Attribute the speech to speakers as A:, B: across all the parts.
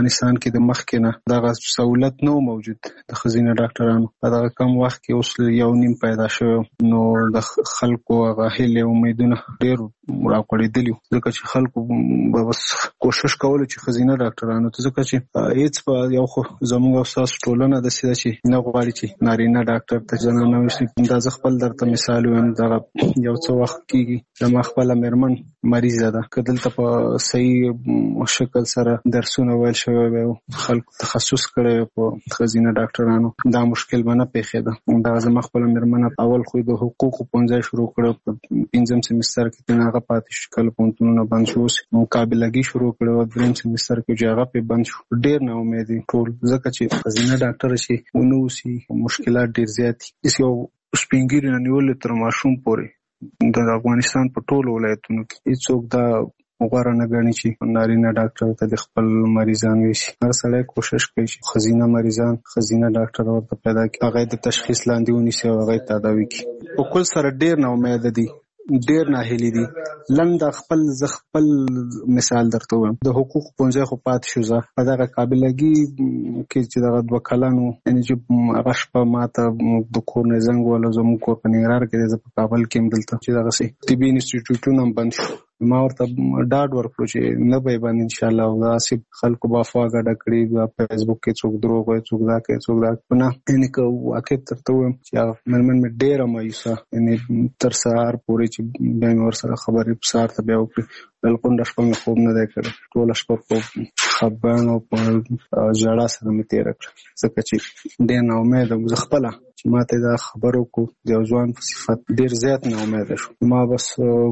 A: افغانستان کې د مخکې نه دغه سہولت نو موجود د ښځینه ډاکټرانو په دغه کم وخت کې اوس 1.5 پیدا شوی نو د خلکو هغه هیلې امیدونه ډېر راکړېدلي ځکه چې خلکو به بس کوشش کولو چې ښځینه ډاکټرانو ته ځکه چې هېڅ په یو خو زموږ او ستاسو ټولنه داسې ده چې نه غواړي چې نارینه ډاکټر ته زنانه وشي. دا زه خپل درته مثال وایم دغه یو څه وخت کېږي زما خپله مېرمن مریضه ده که دلته په صحیح شکل سره درسونه ویل شوی وی خلکو تخصص کړی په ښځینه ډاکټرانو دا مشکل به نه پیښېده. دا زما خپله مېرمنه اول خو د حقوقو پوهنځی شروع کړی په 5م سیمستر کې ته هغه پاتې شو کله پوهنتونونه بند شو اوس مقابلګي شروع کړی و 3م سیمستر کې چې هغه پې بند شو. ډېر نا امید ټول ځکه چې ښځینه ډاکټره شي ونه اوسي مشکلات ډېر زیات دي. یو سپین ږیري نه نیولې تر ماشوم پورې د افغانستان په ټولو ولایتونو کې هېڅوک دا غوره نه ګڼي چې نارینه ډاکټر ته د خپل مریضان ویشي. هر سړی کوشش کوي چې ښځینه مریضان ښځینه ډاکټر ورته پیدا کړي هغه د تشخیص لاندې ونیسي او هغه تداوي کړي. په کل سره ډېر نا امیده دي ډېر ناهیلي دي. لنډه خپل مثال درته وایم د حقوقو پوهنځی خو پاتې شو زه په دغه قابلګي کې چې دغه 2 کلنو یعنې چې هغه شپه ماته د کور نه زنګ ووهلو زموږ کور په ننګرهار کې دی زه په کابل کې یم دلته چې دغسې طبي انسټیټیوټونه هم بند شو. ما ورته ډاډ ورکړو چې نه به یې باندې انشاءالله او داسې خلکو به افوا ګډه کړي په فیسبوک کې څوک دروغ وایي څوک دا کوي څوک دا کوي نه یعنې که واقع درته ووایم چې هغه مېرمن مې ډېره مایوسه یعنې تر سهار پورې چې بیا مې ورسره خبرې سهار ته بیا وکړې بلکونډه شپه مې خوب نه دی کړی ټوله شپه په خفګان او په ژړا سره مې تېره کړه ځکه چې ډېر نا امیده زه خپله چې ما ته دا خبر وکړو د یو ځوان په صفت ډېر زیات نا امیده شو. ما بس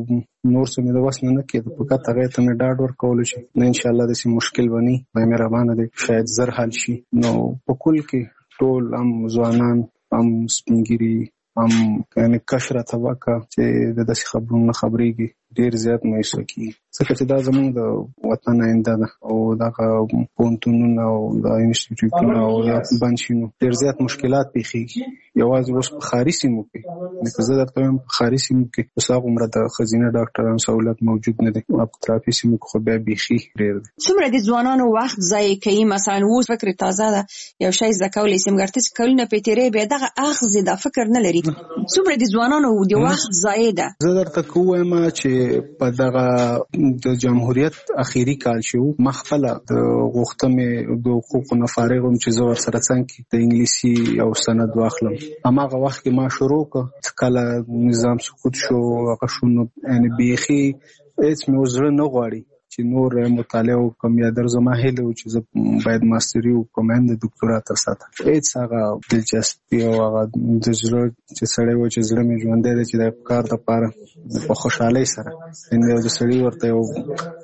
A: نور څه مې د وس نه کېده فقط هغې ته مې ډاډ ورکولو چې نه انشاءالله داسې مشکل به نه وي خدای مهربانه دی شاید زر حل شي. نو په کل کې ټول هم ځوانان هم سپین ږیري هم یعنې کشره طبقه چې د داسې خبرونو نه خبرېږي ډېر زیات مایوسه کېږي ځکه چې دا زموږ د وطن آینده ده او دغه پوهنتونونه او د انسټیټیوټونه او دا بند شي نو ډېر زیات مشکلات پیښېږي. یوازې اوس په ښاري سیمو کې لکه زه درته وایم په ښاري سیمو کې اوس هغومره د ښځینه ډاکټرانو سهولت موجود نه دی او په اطرافي سیمو کې خو بیا بیخي ډېر دی.
B: څومره د ځوانانو وخت ضایع کوي مثلا اوس فکر تازه ده یو شی زده کولی شي مګر ته کلونه پې تېرې بیا دغه اخذ دا فکر نه لري څومره د ځوانانو د وخت ضایع ده.
A: زه درته که ووایم چې په دغه د جمهوریت اخیری کال شو ما خپله د غوښته مې د حقوقو نه فارغ وم چې زه ورسره څنګ کې د انګلیسي یو سند واخلم. هماغه وخت کې ما شروع کړه کله نظام سقوط شو هغه شو نو یعنې بیخي هېڅ مې اوس زړه نه غواړي چې نور مطالعه وکړم یا در زما هیله و چې زه باید ماستري وکړم هم د دکتورا تر سطح هېڅ هغه دلچسپي او هغه د زړه چې سړی و چې زړه مې ژوندی دی چې د کار دپاره په خوشحالۍ سره یعنې د سړي ورته یو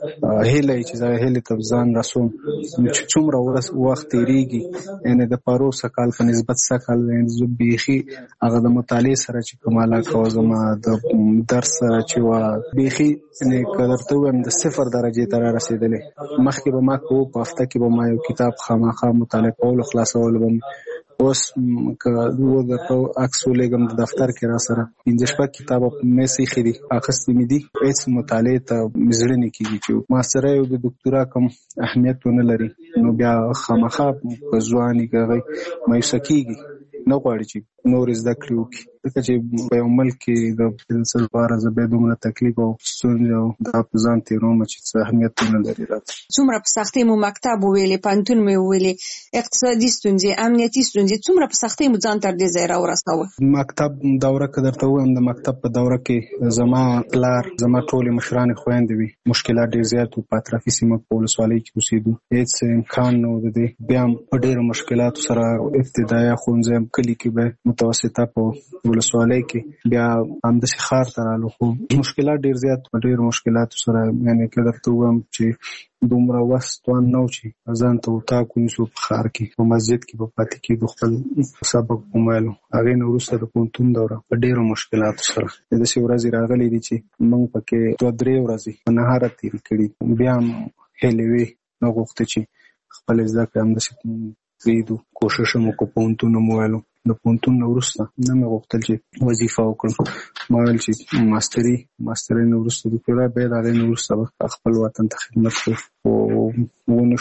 A: هیله چې زه هیلې ته ځان رسوم چې څومره وخت تېرېږي یعنې د پروسه کال په نسبت سږ کال زه بیخي هغه د مطالعې سره چې کوم علاقه وه زما د درس سره چې وه بیخي یعنې که درته ووایم د 0 درجې ته را رسېدلې. مخکې به ما کوو په هفته کې به ما یو کتاب خامخا مطالعه کولو خلاصولو به اوس که درته عکس ولېږم د دفتر کې را سره 15 کتابه په میز ایښي دي اخیستې مې دي هېڅ مطالعې ته مې زړه نه کېږي چې ماسترۍ او د دکتورا کوم اهمیت ونه لري نو بیا خامخا په ځوان یې که هغه مایوسه کېږي نه غواړي چې نور زده کړې وکړي ځکه چې په یو ملک کې د څه لپاره زه بیا دومره تکلیف او ستونزې او دا په ځان تېروم چې څه اهمیت ونه لري راته.
B: څومره په سختۍ مو مکتب وویلې پوهنتون مې وویلې اقتصادي ستونزې امنیتي ستونزې څومره په سختۍ مو ځان تر دې ځای راورساوه؟
A: مکتب دوره که درته ووایم د مکتب په دوره کې زما پلار زما ټولې مشرانې خویندې وي مشکلات ډېر زیات وو په اطرافي سیمه په ولسوالۍ کې اوسېدو هېڅ امکان نه و د دې بیا هم په ډېرو مشکلاتو سره ابتدایه ښوونځی هم کلي کې به متوسطه په ولسوالۍ کې بیا همداسې ښار ته رالو خو مشکلات ډېر زیات په ډېرو مشکلاتو سره یعنې که درته ووایم چې دومره وس توان نه و چې ځان ته اطاق ونیسو په ښار کې په مسجد کې به پاتې کېدو خپل سبق ومایلو. هغې نه وروسته د پوهنتون دوره په ډېرو مشکلاتو سره داسې ورځې راغلي دي چې موږ پکې 2-3 ورځې په نهاره تېرې کړي بیا هم هیلې وې نه غوښته چې خپلې زده کړې همداسې پرېږدو کوشش هم وکړو پوهنتون هم وویلو. د پوهنتون نه وروسته نه مې غوښتل چې وظیفه وکړم ما ویل چې ماسترۍ نه وروسته دکتورا بیا د هغې نه وروسته به خپل وطن ته خدمت کوو خو ونه شو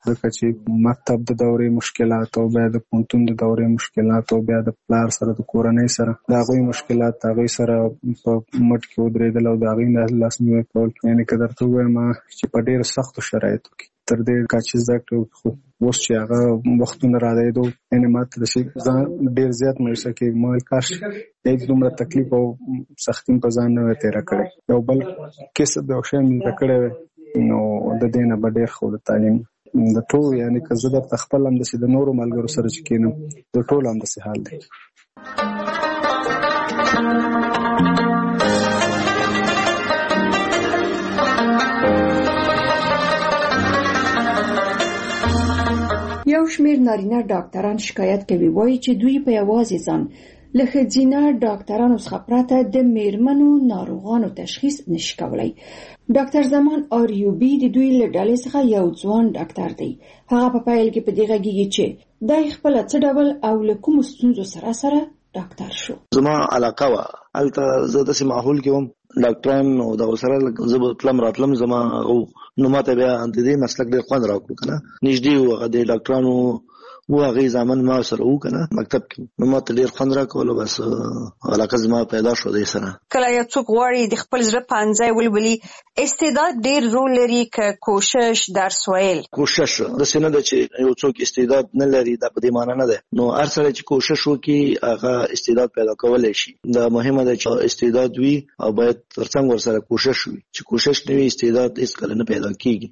A: ځکه چې مکتب د دورې مشکلات او بیا د پوهنتون د دورې مشکلات او بیا د پلار سره د کورنۍ سره د هغوی مشکلات د هغوی سره په مټ کې ودرېدل او د هغوی نه لاسنیوی کول. یعنې که درته ووایم چې په ډېرو سختو شرایطو کې تر دې کچې زده کړې خو اوس چې هغه وختونه رارسېدو یعنې ما ته داسې ځان ډېر زیات مایوسه کېږي. ما ویل کاش هیڅ دومره تکلیف او سختي په ځان نه وای تېره کړې. یو بل کسب یو شی مې زده کړی وی نو د دې نه به ډېر ښه د تعلیم د ټول یعنې که زه درته خپل همداسې د نورو ملګرو سره چې کېنم د ټول همداسې حال دی.
C: یو شمېر نارینه ډاکټران شکایت کوي وایي چې دوی په یوازې ځان له ښځینه ډاکټرانو څخه پرته د میرمنو ناروغانو تشخیص نشي کولی. ډاکټر زمان آریوبي د دوی له ډلې څخه یو ځوان ډاکټر دی. هغه په پیل کې په دې غږیږي چې دی خپله څه ډول او له کومو ستونزو سره ډاکټر شو.
D: زما علاقه وه هلته زه داسې ماحول کې وم ډاکټران او دغو سره زه به تلم راتلم زما نو ما ته بیا د دې مسلک ډېر خوند راکړو که نه نږدې وو هغه د ډاکټرانو و هغې زامن ما سره وو که نه مکتب کې نو ما ته ډېر خوند راکولو بس علاقه زما پیدا شو دی سره.
B: کله یو څوک غواړي د خپل زړه پانځای ولولي استعداد ډېر رول لري که کوشش درس ویل
D: کوشش داسې نه ده چې یو څوک استعداد نه لري دا په دې معنی نه ده نو هر سړی چې کوشش وکړي هغه استعداد پیدا کولی شي. دا مهمه ده چې استعداد وي او باید ترڅنګ ورسره کوشش وي چې کوشش نه وي استعداد هېڅکله نه پیدا کېږي.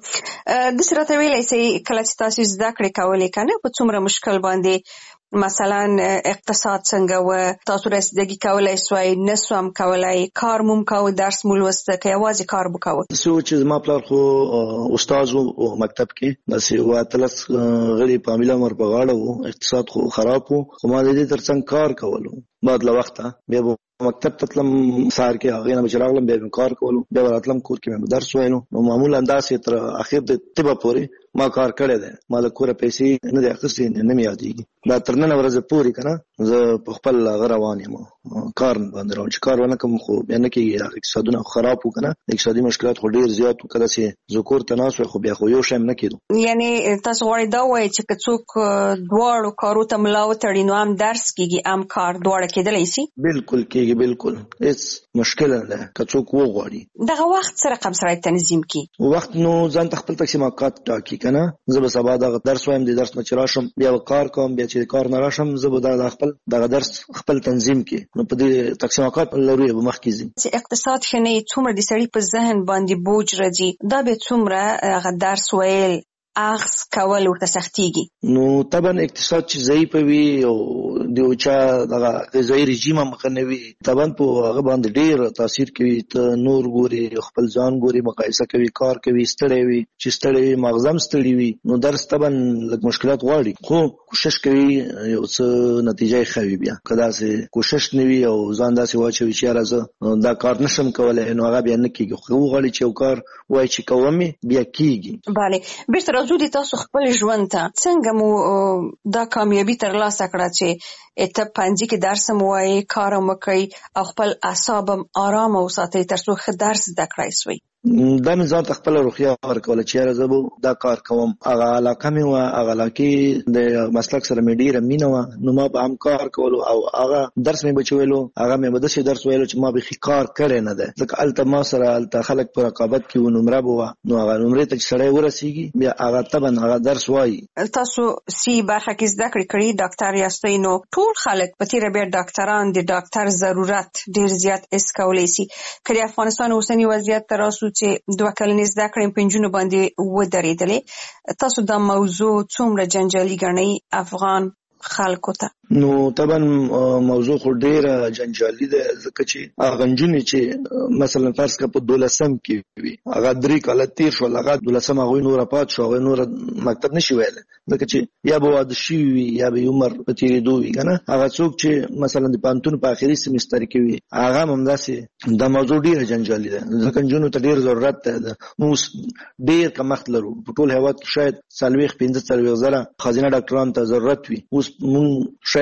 B: داسې راته ویلی سئ کله چې تاسو زده کړې کولې که نه په څومره مشکل باندې مثلا اقتصاد څنګه و تاسو رسیدګي کولای سوای نسوم کولای کار مو کاوه درس مو لوسته که یوازې کار وکاوه.
D: څه چې زما پلار خو استاد و مکتب کې بس یو اتلس غړي په عامله عمر په غاړه و اقتصاد خو خراب و خو ما د دې ترڅنګ کار کولو بعد له وخته بیا مکتب ته تلم سهار کې هغې نه به چې راغلم بیا مې کار کولو بیا به راتلم کور کې مې درس ویلو نو معمولا داسې تر اخر د طبه پورې ما کار کړی دی ما له کوره پیسې نه دی اخیستې نه مې یادېږي دا تر ننه ورځې پورې که نه زه په خپل هغه روان یم کار باندې روان چې کار ونه کړم خو بیا نه کېږي اقتصادونه خراب وو که نه اقتصادي مشکلات خو ډېر زیات وو که داسې زه کور ته ناست وی خو بیا خو یو شی نه کېدو.
B: یعنې تاسو غواړئ دا ووایئ چې که څوک دواړو کارو ته ملا وتړي نو هم درس کېږي هم کار دواړه کېدلی شي.
D: بالکل کېږي بالکل هېڅ مشکل نه ده که څوک وغواړي.
B: دغه وخت څه رقم سړی تنظیم کړي
D: وخت نو ځان ته خپل تقسیمات ټاکي که نه زه به سبا دغه درس وایم د درس نه چې راشم بیا به کار کوم بیا چې کار نه راشم زه به خپل دغه درس خپل تنظیم کړي نو په دې تقسیمات لرو یې به مخکې ځي.
B: چې اقتصاد ښه نه وي څومره د سړي په ذهن باندې بوج راځي دا به څومره هغه درس ویل اخذ کول ورته سختېږي.
D: نو طبعا اقتصاد چې ضعیف وي او د یو چا دغه غذایي رژیم هم ښه نه وي طبعا په هغه باندې ډېر تاثیر کوي. ته نور ګوري خپل ځان ګوري مقایسه کوي کار کوي ستړی وي چې ستړی وي مغزه هم ستړي وي نو درس طبعا لږ مشکلات غواړي خو کوشش کوي یو څه نتیجه یې ښه وي. بیا که داسې کوشش نه وي او ځان داسې واچوي چې یاره زه دا کار نشم کولی نو هغه بیا نه کېږي خو وغواړي چې یو کار وایي چې کوم بیا کېږي.
B: بله بېرته راځو د تاسو خپل ژوند ته څنګه مو دا کامیابي ترلاسه کړه چې ته پنځه کې درس هم وایي کار هم وکړئ او خپل اعصاب هم آرامه وساتئ تر څو ښه درس زده کړای سوئ.
D: دا مې ځان ته خپله روحیه ورکوله چې یاره زه به دا کار کوم. هغه علاقه مې وه هغه علاقې د مسلک سره مې ډېره مینه وه نو ما به هم کار کولو او هغه درس مې به چې ویلو هغه مې به داسې درس ویلو چې ما بیخي کار کړی نه دی ځکه هلته ما سره هلته خلک په رقابت کې وو نمره به وه نو هغه نمرې ته چې سړی ورسېږي بیا هغه طبعا هغه درس وایي.
B: تاسو سی برخه کې زده کړې کړي ډاکټر یاستئ نو ټول خلک په تېره بیا ډاکټران د ډاکټر ضرورت ډېر زیات حس کولی شي. که د افغانستان اوسني وضعیت ته راسو چې 2 کلنې زده کړې په نجونو باندې ودرېدلې تاسو دا موضوع څومره جنجالي ګڼئ افغان خلکو ته؟
D: نو طبعا موضوع خو ډیره جنجالي ده ځکه چې هغه نجونې چې مثلا فرض کړه په 12م کې وي هغه 3 کاله تیر شول هغه 12م هغوی نوره پات شو هغوی نوره مکتب نشي ویلی ځکه چې یا به واده شوي وي یا به یې عمر په تېرېدو وي که نه هغه څوک چې مثلا د پوهنتون په آخري سیمستر کې وي هغه هم همداسې دا موضوع ډیره جنجالي ده ځکه نجونو ته ډېر ضرورت دی. موږ ډېر کمښت لرو په ټول هېواد کې شاید 40-45 زره ښځینه ډاکټرانو ته ضرورت وي اوس موږ شاید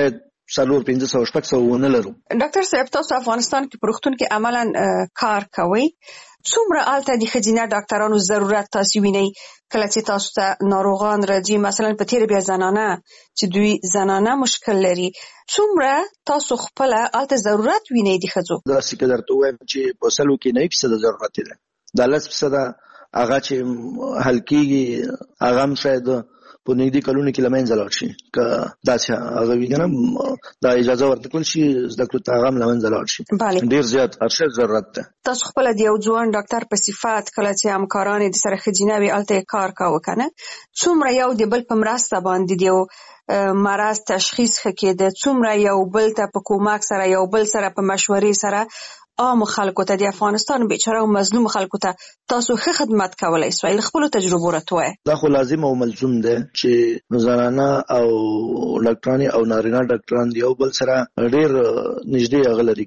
D: 400-500 ونه لرو.
B: ډاکټر صاحب تاسو افغانستان کې پروختون کې عملاً کار کوي، څومره آلته د ښځینه ډاکټرانو ضرورت تاسو وینئ کله چې تاسو ته ناروغان راځي؟ مثلا په تیر بیا زنانه چې دوی زنانه مشکل لري، څومره تاسو خپل آلته ضرورت وینئ د ښځو؟
D: دا څه درته وایم چې په سلو کې 9% ضرورت دی، دا 10% هغه چې حل کېږي هغه هم شاید په نږدې کلونو کې لمنځه لاړ شي. که داسې هغه وي که نه دا اجازه ورکړل شي زده کړو ته هغه هم لمنځه لاړ شي. ډېر زیات ارشد ضرورت ده.
B: تاسو خپل د یو ځوان ډاکټر په صفت کله چې همکاران د سره ښځینه وي هلته کار کاوه که نه، څومره یو د بل په مرسته باندې د یو مرض تشخیص ښه کېده، څومره یو بل ته په کومک سره یو بل سره په مشورې سره عام خلکو ته د افغانستان بیچاره او مظلوم خلکو ته تاسو ښه خدمت کولای سوای؟ له خپلو تجربو راته وایه.
D: دا خو لازم او ملزوم دی چې زنانه او ډاکټرانې او نارینه ډاکټران یو بل سره ډېر نږدې هغه لري،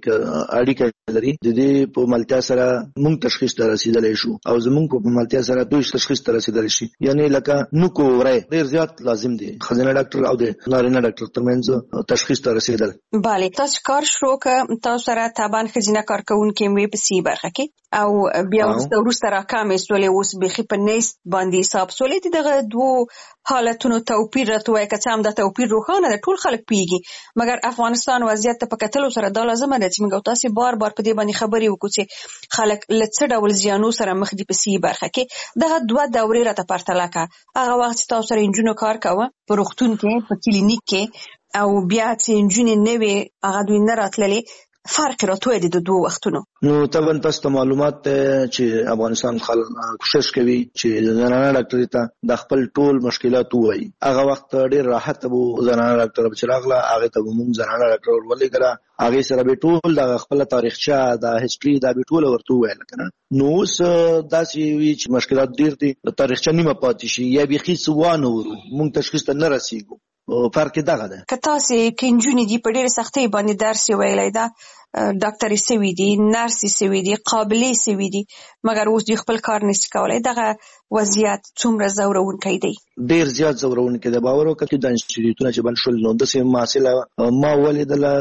D: اړیکه لري. د دې په ملتیا سره موږ تشخیص ته رسېدلی شو او زموږ په ملتیا سره دوی تشخیص ته رسېدلی شي. یعنې لکه نوک وری ډېر زیات لازم دی، ښځینه ډاکټر او د نارینه ډاکټر ترمنځ تشخیص ته رسېدل.
B: بله، تاسو کار شروع که تاسو سره طبعا ښځینه کارکوونکي مې په سی برخه کې او بیا وروسته راکمې سولې، اوس بیخي په نیست باندې حساب سولې. دغه دوو حالتونو توپیر راته وایه، که څه هم دا توپیر روښانه ده، ټول خلک پوهېږي، مګر افغانستان وضعیت ته په کتلو سره دا لازمه ده چې موږ او تاسې بار بار په دې باندې خبرې وکړو چې خلک له څه ډول زیانو سره مخ دي په سی برخه کې. دغه دوه دورې راته پرتله کړه، هغه وخت چې تاسو سره نجونو کار کوه په روغتون کې په کلینیک کې، او بیا چې نجونې نه وې هغه دوی نه راتللې، فرق راته وایي د دوه وختونو.
D: نو طبعا تاسو ته معلومات چې افغانستان خلک کوشش کوي چې زنانه ډاکټر ته د خپل ټول مشکلات ووایي. هغه وخت ډېر راحت وو، زنانه ډاکټر چې راغله هغې ته به مونږ زنانه ډاکټر ورولېږله، هغې سره به ټول د خپله تاریخچه د هسټري دا به ټوله ورته وویله که نه. نو اوس داسې وي چې مشکلات ډېر دي، د تاریخچه نیمه پاتې شي یا بیخي څه وانه ورو، مونږ تشخیص ته نه رسېږو. فرق دغه ده.
B: که تاسې که نجونې دي په ډېرې سختۍ باندې درس یې ویلی ده، ډاکټرې سوي دي، نرسې سوي دي، قابلې سوي دي، مګر اوس دوی خپل کار نشي کولی، دغه وضعیت څومره ځورونکی دی؟
D: ډېر زیات ځورونکی دی. باور وکړه چې دا انسټیټیوټونه چې بند شول نو داسې محصله ما ولیدله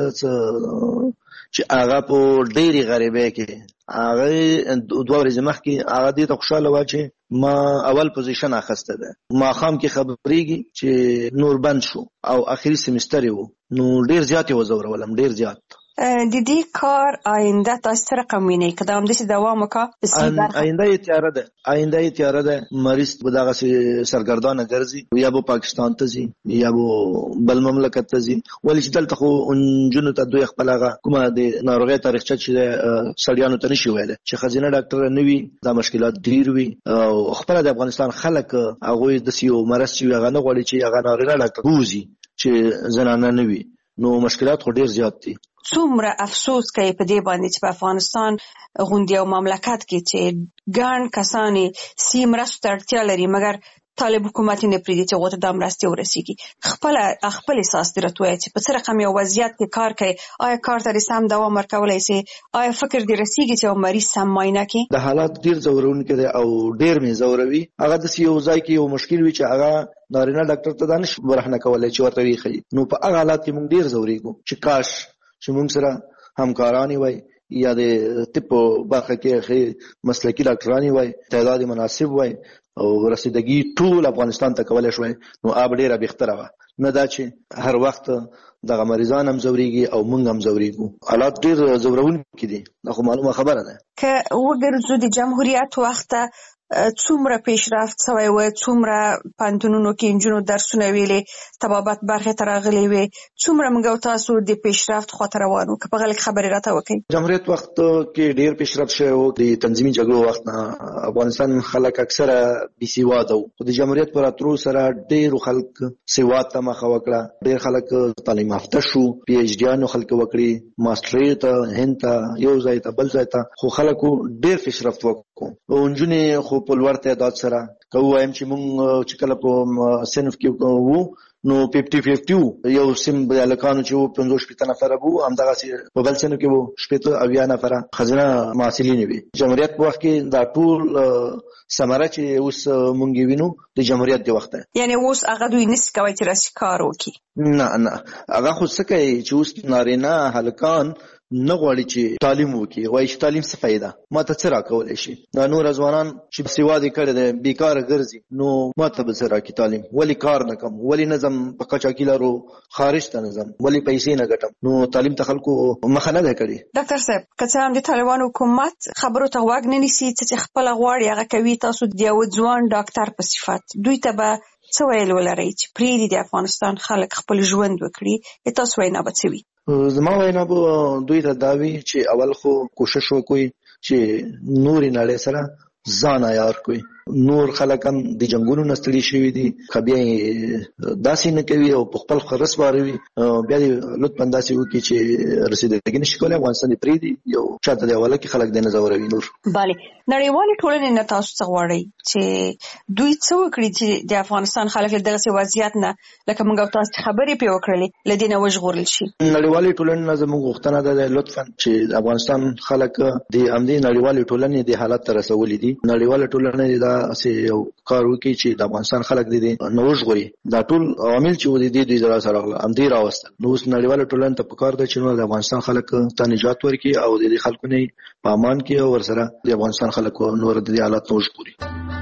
D: چې هغه په ډېرې غریبۍ کې هغه 2 ورځې مخکې هغه دې ته خوشحاله وه چې ما اول پوزیشن اخیسته ده، ماښام کې خبرېږي چې نور بند شو او آخري سیمستر یې و. نو ډېر زیات یې وځورولم، ډېر زیات.
B: د دې کار آینده تاسو څه رقم وینئ؟ که دا همداسې دوام وکړه
D: آینده یې تیاره ده، آینده یې تیاره ده. مریض به دغسې سرګردانه ګرځي، یا به پاکستان ته ځي یا به بل مملکت ته ځي، ولې چې دلته خو نجونو ته دوی خپل هغه کومه د ناروغۍ تاریخچه چې سړیانو ته نشي ویلی چې ښځینه ډاکټره نه وي، دا مشکلات ډېر وي. او خپله د افغانستان خلک هغوی داسې یو مرض چې وي هغه نه غواړي چې هغه نارینه ډاکټر ووځي چې زنانه نه وي. نو مشکلات خو ډېر زیات دي.
B: څومره افسوس کوي په دې باندې چې په افغانستان غوندې یو مملکت کې چې ګڼ کسان سی مرستو ته اړتیا لري، مګر طالب حکومت نه پرېږدي چې هغو ته دا مرستې ورسېږي. خپل احساس دې راته وایه چې په څه رقم یو وضعیت کې کار کوي؟ آیا کار ته دې سم دوام ورکولی سي؟ آیا فکر دې رسېږي چې یو مریض سم معاینه کړي؟
D: د حالات ډېر ځورونکی دی او ډېر مې ځوروي. هغه داسې یو ځای کې یو مشکل وي چې هغه نارینه ډاکټر ته دا نشي برهنه کولی چې ورته ویښوي. نو په هغه حالات کې موږ ډېر ځورېږو چې کاش چې موږ سره همکاران وای یا د طب په برخه کې مسلکي ډاکټران وای، تعداد مناسب وای او رسیدګي ټول افغانستان ته کولای شوی، نو اب ډیره بهتره وه. نه دا چې هر وخت دغه مریضان هم ځورېږي او موږ هم ځورېږو. حالات ډېر ځورونکي دي، دا خو معلومه خبره ده.
B: که وګرځو د جمهوریت وخته څومره پیشرفت شوی و، څومره پوهنتونونو کې نجونو درسونه ویلې، طبابت برخې ته راغلې وې، څومره موږ او تاسو د پیشرفت خواته روان وو؟ که په غلط خبرې راته وکړئ.
D: جمهوریت وخت کې ډېر پیشرفت شوی و. د تنظیمي جګړو وخت نه افغانستان خلک اکثره بې سواده وو، خو د جمهوریت په راتلو سره ډېرو خلک سواد ته مخه وکړه، ډېر خلک تعلیم یافته شو، پی ایچ ډیانو خلک وکړي، ماسټرۍ ته هند ته یو ځای ته بل ځای ته، خو خلکو ډېر پیشرفت وکړو. او نجونې خو په لوړ تعداد سره که ووایم چې موږ چې کله په صنف کې وو نو 50-50 وو. یو سیم هلکانو چې وو 50-60 نفره وو، همدغسې په بل صنف کې وو 70-80 نفره ښځینه محصلینې وې. جمهوریت په وخت کې دا ټول ثمره چې اوس مونږ وینو د جمهوریت د وخت
B: یعنی اوس هغه دوی نس کوي چې راسي کار وکړي
D: نه هغه خو څه کوي چې اوس نارینه هلکان نه غواړي چې تعلیم وکړي وایي چې تعلیم څه فایده ما ته څه راکولی شي نور ځوانان چې سواد یې کړی دی بیکاره ګرځي نو ما ته به څه راکړي تعلیم ولې کار نه کوم ولې نه ځم په قاچاقي لارو خارج ته نه ځم ولې پیسې نه ګټم نو تعلیم ته خلکو مخه نه ده کړې
B: ډاکټر صاحب که څه هم د طالبانو حکومت خبرو ته غوږ نه نیسي چې خپله غواړي هغه کوي تاسو د یو ځوان ډاکټر په صفت دوی ته به څه ویل ولرئ چې پرېږدي د افغانستان خلک خپل ژوند وکړي تاسو وینا به څه وي
D: زما وینا به دوی ته دا وي چې اول خو کوشش وکړي چې نورې نړۍ سره ځان عیار کړي نور خلک هم د جنګونو نه ستړي شوي دي که بیا یې داسې نه کوي او په خپل خرس واروي بیا دې لطفا داسې وکړي چې رسېدګي نشي کولی افغانستان یې پرېږدي یو چاته د حواله کړي خلک دې نه ځوروي نور
B: بله نړیوالې ټولنې نه تاسو څه غواړئ چې دوی څه وکړي چې د افغانستان خلک له دغسې وضعیت نه لکه موږ او تاسو خبرې پرې وکړلې له دې نه وژغورل شي
D: نړیوالې ټولنې نه زموږ غوښتنه ده لطفا چې د افغانستان خلک د همدې نړیوالې ټولنې د حالت ته رسولي دي نړیواله ټولنه دا یو کار وکړي چې د افغانستان خلک دې نه وژغوري دا ټول عوامل چې دوی د سره راغله همدې راوستل نو اوس نړیواله ټولنه ته پکار ده چې د افغانستان خلک ته نجات ورکړي او د خلکو نه په امان کې او ورسره د افغانستان خلکو نور د حالت نه وژغوري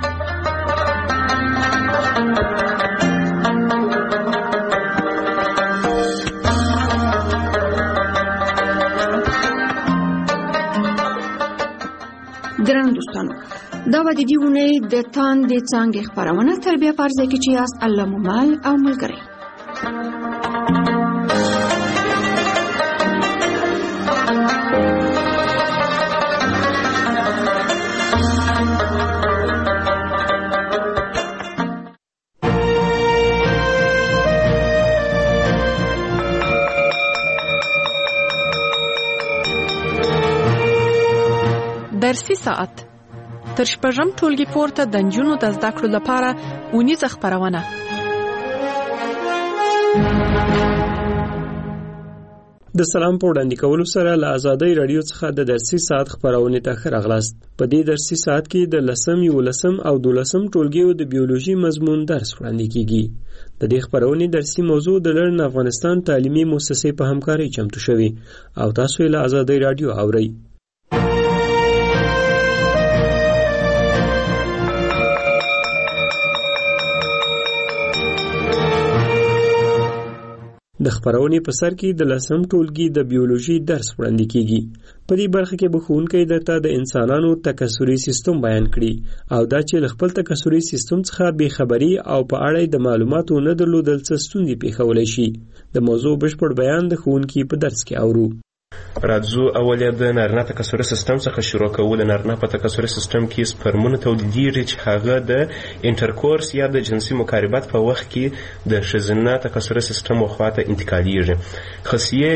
C: ګرانو دوستانو دا و د دې اونۍ د تاندې څانګې خپرونه تر بیا په هر ځای کې چې یاست الله مو مل او ملګری
E: درسي ساعت تر شپږم ټولګي پورته د نجونو د زده کړو لپاره اونیزه خپرونه
F: د سلام په وړاندې کولو سره له آزادۍ رادیو څخه د درسي ساعت خپرونې ته ښه راغلاست په دې درسي ساعت کې د 10 11 او 12 ټولګیو د بیولوژي مضمون درس وړاندې کیږي د دې خپرونې درسي موضوع د لرن افغانستان تعلیمي مؤسسې په همکارۍ چمتو شوی او تاسو یې له آزادۍ رادیو اورئ د خپرونې په سر کې د 10 ټولګي د بیولوژي درس وړاندې کیږي په دې برخه کې به ښوونکی درته د انسانانو تکثري سیستم بیان کړي او دا چې له خپل تکثري سیستم څخه بې خبري او په اړه د معلوماتو نه درلودل څه ستونزې پیښولی شي د موضوع بشپړ بیان د ښوونکي په درس کې اورو
G: راځو اول د نارینه تکثري سیستم څخه شروع کوو د نارینه په تکثري سیستم کې سپرمونه تولیدېږي چې هغه د انټرکورس یا د جنسي مقاربت په وخت کې د ښځینه تکثري سیستم خواته انتقالېږي خصیې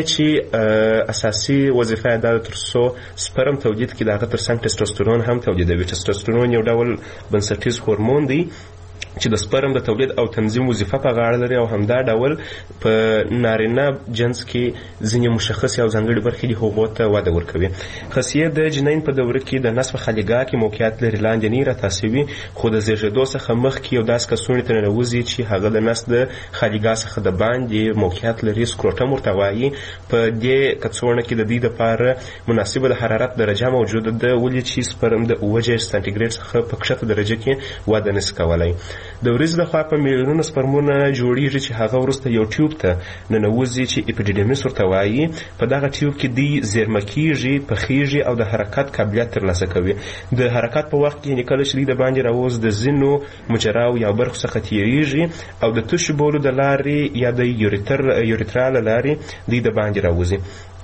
G: چې اساسي وظیفه یې دا ده تر څو سپرم تولید کړي د هغه تر څنګ ټسټوسټرون هم تولیدوي ټسټوسټرون یو ډول بنسټیز هورمون دی چې د سپرم د تولید او تنظیم وظیفه په غاړه لري او همدا ډول په نارینه جنس کې ځینې مشخص او ځانګړي برخې دي هغو ته وده ورکوي خصیې د جنین په دوره کې د نس په خلیګاه کې موقعیت لري لاندې نه راتاسوي خو د زیږېدو څخه مخکې یو داسې کڅوړې ته ننوځي چې هغه د نس د خلیګاه څخه د باندې موقعیت لري سکروټم ورته وایي په دې کڅوړه کې د دې دپاره مناسبه د حرارت درجه موجوده ده ولې چې سپرم د 7 سانتیګریډ څخه په کښته درجه کې وده نشي کولی د ورځې لخوا په میلیونونو سپرمونه جوړیږي چې هغه وروسته یو ټیوب ته ننوځي چې اپیډیډیمیس ورته وایي په دغه ټیوب کې دوی زیرمه کیږي پخیږي او د حرکت قابلیت ترلاسه کوي د حرکت په وخت کې کله چې دوی د باندې راووز د ځینو مجراو یا برخو څخه تیریږي او د تشو بولو د لارې یا د یوریترا له لارې دوی د باندې راوځي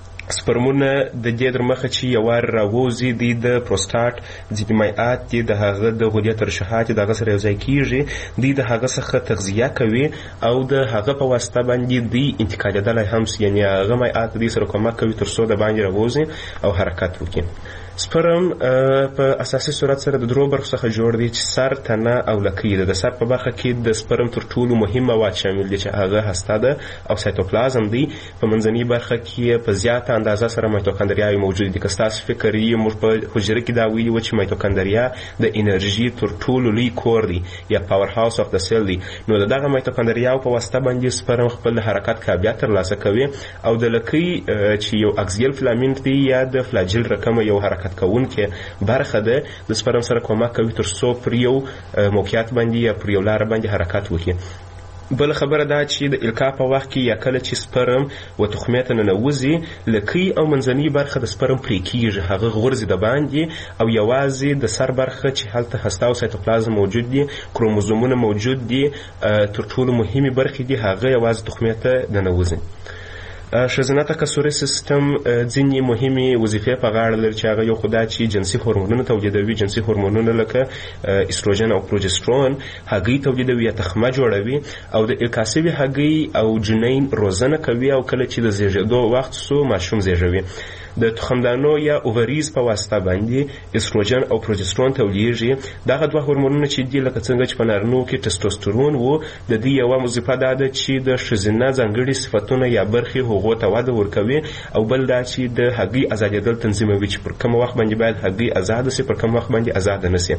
G: سپرمونه د دې در مخه چې یو وار راوځي دوی د پروسټاټ ځینې مایعات دي د هغه د غدې ترشحات د هغه سره یو ځای کیږي دوی د هغه څخه تغذیه کوي او د هغه په واسطه باندې دوی انتقالېدلی هم یعنې هغه مایعات دوی سره کومک کوي تر څو د باندې راوځي او حرکت وکړي سپرم په اساسي صورت سره د درو برخو څخه جوړ دی چې سر، تنه او لکۍ ده. د سر په برخه کې د سپرم تر ټولو مهم مواد شامل دي چې هغه هسته ده او سایتوپلازم دی. په منځنۍ برخه کې په زیاته اندازه سره مایتوکاندریاوې موجود دي. که ستاسو فکر یې موږ په حجره کې دا ویلي و چې مایتوکاندریا د انرژي تر ټولو لوی کور دی یا پاور هاوس اف د سیل دی، نو د دغه مایتوکاندریاو په واسطه باندې سپرم خپل حرکت قابلیت ترلاسه کوي او د لکۍ چې یو اکسیل فلامنټ دی یا د فلاجل رقم یو حرکت کوونکې برخه ده د سپرم سره کومک کوي تر څو پر یو موقعیت باندې یا پر یو لاره باندې حرکت وکړي. بل خبره دا چې د القا په وخت کې یا کله چې سپرم و تخمې ته ننوځي، لکۍ او منځنۍ برخه د سپرم پرې کېږي، هغه غورځي د باندې او یوازې د سر برخه چې هلته هسته او سایتوپلازم موجود دي، کروموزومونه موجود دي، تر ټولو مهمې برخې دي، هغه یوازې تخمې ته ننوځي. ښځینه تکثري سیستم ځینې مهمې وظیفې په غاړه لري چې هغه یو خو دا چې جنسي هورمونونه تولیدوي. جنسي هورمونونه لکه استروجن او پروجسترون هګۍ تولیدوي یا تخمه جوړوي او د القا شوي هګۍ او جنین روزنه کوي او کله چې د زیږېدو وخت سو ماشوم زیږوي. د تخمدانو یا اووریز په واسطه باندې استروجن او پروجسترون تولیږي. دغه دوه هورمونونه چې دي لکه څنګه چې په نارینو کې ټسټوسترون و، د دې یوه وظیفه دا ده چې د ښځینه ځانګړي صفتونه یا برخې هغو ته وده ورکوي او بل دا چې د هګۍ ازادېدل تنظیموي چې پر کوم وخت باندې باید هګۍ ازاده سي، پر کوم وخت باندې ازاده نه سي.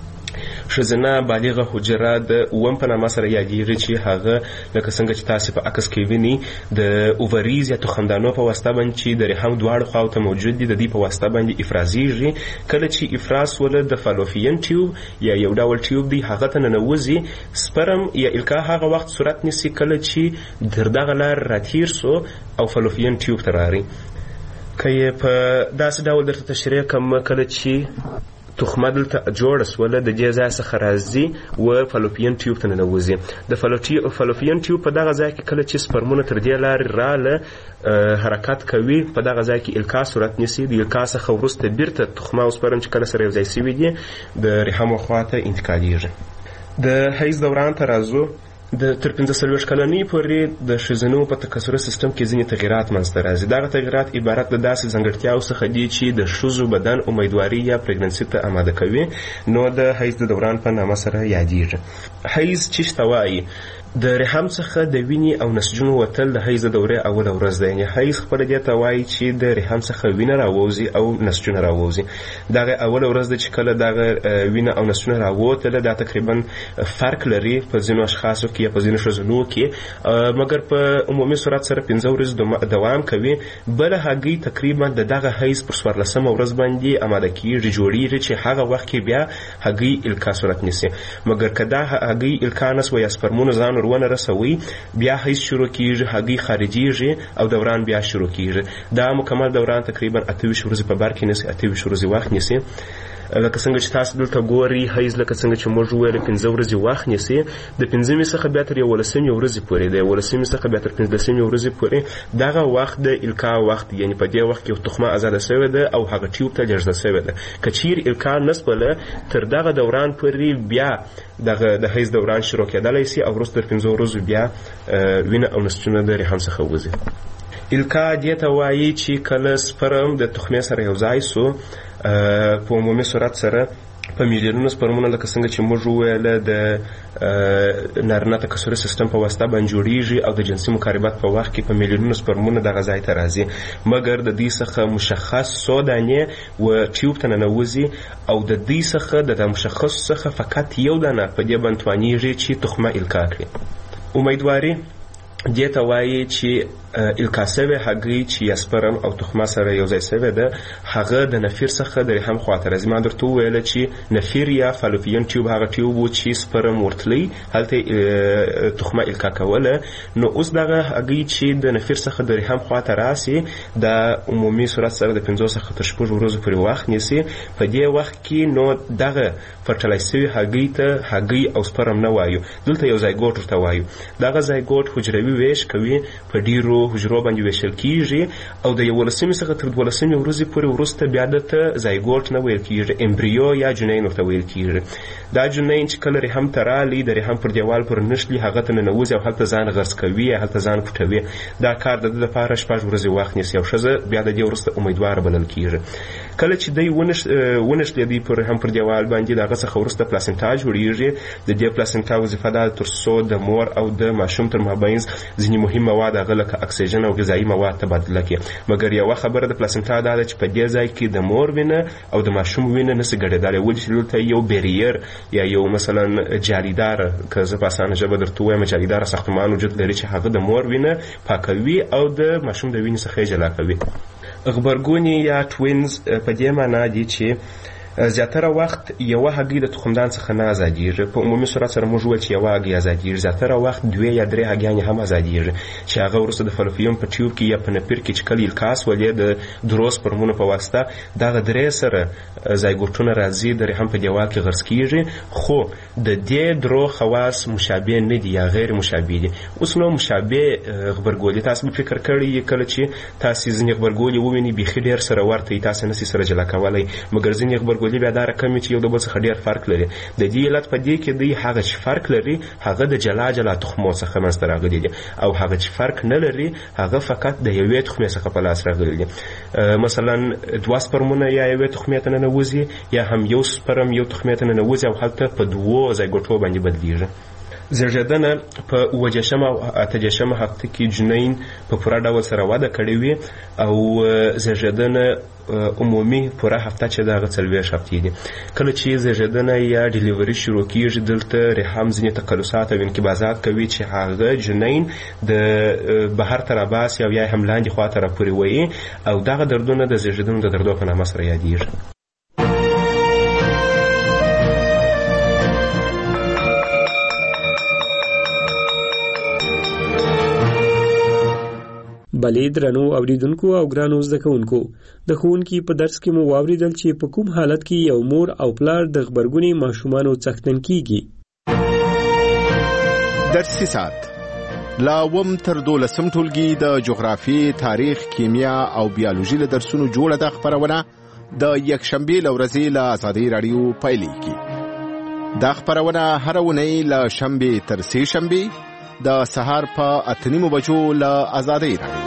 G: ښځینه بالغه حجره د اووم په نامه سره یادېږي چې هغه لکه څنګه چې تاسې په عکس کې وینئ د اووریز یا تخمدانو په واسطه باندې چې د رحم دواړو خواو ته موجود دي، د دې په واسطه باندې افرازیږي. کله چې افراز وله د فالوپین ټیوب یا یو ډول ټیوب دی هغه ته ننوځي، سپرم یا القا هغه وخت صورت نیسي کله چې تر دغه لار راتیر سو او فالوپین ټیوب ته راغی. که یې په داسې ډول درته تشریح کړم، کله چې تخمه دلته جوړه سوله د دې ځای څخه راځي و فالوپین ټیوب ته ننوځي. د فالوپین ټیوب په دغه ځای کې کله چې سپرمونه تر دې لارې راله حرکت کوي، په دغه ځای کې القا صورت نیسي. د القا څخه وروسته بیرته تخمه او سپرم چې کله سره یو ځای سوي دي د رحم خواته انتقالیږي. د حیض دوران ته راځو. د تر 45 کلنۍ پورې د ښځینو په تکثري سیستم کې ځینې تغیرات منځته راځي. دغه تغیرات عبارت د داسې ځانګړتیاو څخه دي چې د ښځو بدن امیدواري یا پریګننسي ته آماده کوي، نو د حیض د دوران په نامه سره یادېږي. حیض څه ته وایي؟ د رحم څخه د وینې او نسجونو وتل د حیض د دورې اوله ورځ ده. یعنې حیض خپله دې ته وایي چې د رحم څخه وینه راووځي او نسجونه راووځي. دغه اوله ورځ ده چې کله دغه وینه او نسجونه راووتله، دا تقریبا فرق لري په ځینو اشخاصو کې یا په ځینو ښځینو کې، مګر په عمومي صورت سره 15 ورځې دوام کوي. بله هګۍ تقریبا د دغه حیض پر 14مه ورځ باندې آماده کېږي، جوړېږي چې هغه وخت کې بیا هګۍ القا صورت نیسي. مګر که دا هګۍ القا نه سوه یا سپرمونه ځان ورونه رسوي، بیا حیض شروع کېږي، هګۍ خارجېږي او دوران بیا شروع کېږي. دا مکمل دوران تقریبا 28 ورځې په بر کې نیسي، 28 ورځې وخت نیسي. لکه څنګه چې تاسو دلته ګورئ، حیض لکه څنګه چې موږ وویل 15 ورځې وخت نیسي. د 15مې څخه بیا تر 11مې ورځې پورې، د 11مې څخه بیا تر 15مې ورځې پورې دغه وخت د القا وخت، یعنې په دې وخت کې تخمه ازاده سوې ده او هغه ټیوب ته لېږدول سوې ده. که چیرې القا نه سوله، تر دغه دوران پورې بیا دغه د حیض دوران شروع کېدلی سي او وروسته تر 15 ورځو بیا وینه او نسجونه د رحم څخه وځي. القا دې ته وایي چې کله سپرم د تخمې سره یو ځای سو، په عمومي صورت سره په میلیونونو سپرمونه لکه څنګه چې موږ وویله د نارینه تکثري سیستم په واسطه باندې جوړیږي او د جنسي مقاربت په وخت کې په میلیونونو سپرمونه دغه ځای ته راځي. مګر د دې څخه مشخص څو دانې و ټیوب ته ننوځي او د دې څخه د مشخص څخه فقط یو دانه په دې باندې توانیږي چې تخمه القا کړي. امیدواري دې ته وایي چې القا سوې هګۍ چې یا سپرم او تخمه سره یو ځای سوې ده، هغه د نفیر څخه د رحم خواته راځي. ما درته وویله چې نفیر یا فالوپین ټیوب هغه ټیوب و چې سپرم ورتلی، هلته تخمه القا کوله. نو اوس دغه هګۍ چې د نفیر څخه د رحم خواته راسي، د عمومي صورت سره د 15 څخه تر 6 ورځو پورې وخت نیسي. په دې وخت کې نو دغه فرټلایز سوي هګۍ ته هګۍ او سپرم نه وایو، دلته یو زایګوټ ورته وایو. دغه زایګوټ حجروي حجروي ویش کوي په ډیرو حجرو باندې ویشل کیږي او د 11 څخه تر 12 ورځې پورې وروسته بیا دته زایګوټ نه ویل کیږي امبریو یا جنین ورته ویل کیږي دا جنین چې کله رحم ته رالی د رحم پر دیوال پر نشلی هغه ته ننوځي او هلته ځان غرس کوي هلته ځان پټوي دا کار د لپاره 6 ورځې وخت نیسي او ښځه بیا د دې وروسته امیدواره بلل کیږي کله چې دی ونشلېدی پر رحم پر دیوال باندې دغه څخه وروسته پلاسنټا جوړیږي د دې پلاسنټا وظیفه ده تر څو د مور او د ماشوم تر مابین ځینې مهم مواد هغه لکه اکسیجن او غذایي مواد تبادله کړي مګر یوه خبره د پلاسنټا دا ده چې په دې ځای کې د مور وینه او د ماشوم وینه نسي ګډېدلی ولې چې دلته یو بیریر یا یو مثلا جالیدار که زه په اسانه ژبه درته ووایم جالیداره ساختمان وجود لري چې هغه د مور وینه پاکوي او د ماشوم د وینې څخه یې جلا کوي غبرګونې یا ټوینز په دې معنا دي چې زیاتره وخت یوه هګۍ د تخمدان څخه نه ازادیږي په عمومي صورت سره موږ وویل چې یوه هګۍ ازادیږي زیاتره وخت 2 یا 3 هګیانې هم ازادیږي چې هغه وروسته د فلوپیم په ټیوب کې یا په نپیر کې چې کله الکاس ولې د دروس پرمونو په واسطه دغه درې سره زایګوټونه راځي د رحم په دیوال کې غرس کیږي خو د دې درو خواص مشابه نه دي یا غیر مشابه دي اوس نو مشابه غبرګولي تاسو به فکر کړی کله چې تاسو ځینې غبرګولي وویني بیخي ډېر سره ورته تاسو نسي سره جلا کولی مګر ځینې غبرګولي بیا دا رقم چې یو د بل څخه ډېر فرق لري د دې علت په دې کې دی هغه چې فرق لري هغه د جلا تخمو څخه منځته راغلي دي او هغه چې فرق نه لري هغه فقط د یوې تخمې څخه په لاس راغلي دي مثلا 2 سپرمونه یا یوې تخمې ته ننوځي یا هم یو سپرم یو تخمې ته ننوځي او هلته په 2 زایګوټو باندې بدلیږي زیږیدنه په 8 او 8 هفته کې جنین په پوره ډول سره وده کړې وي او زیږیدنه عمومي پوره هفته چې دغه 40 هفتې دي کله چې زیږیدنه یا ډیلیوري شروع کیږي دلته رحم ځینې تقلصات او انقباضات کوي چې هغه جنین د بهر ته راباسي او یا هم لاندې خواته راپورې وایي او دغه دردونه د زیږیدنې د دردو په نامه سره یادیږي
F: بلې درنو اوریدونکو او ګرانو زده کوونکو د ښوونکي په درس کې مو واوریدل چې په کوم حالت کې یو مور او پلار د غبرګونې ماشومانو څښتن کیږي
H: درسي ساعت لا وم تر 12 ټولګي د جغرافي تاریخ کیمیا او بیولوژي له درسونو جوړه د خبرونه د یکشنبه لورځي له آزادۍ رادیو پایلیږي د خبرونه هر ونې له شنبه تر سه شنبه د سهار په 8:30 بجو له آزادۍ رادیو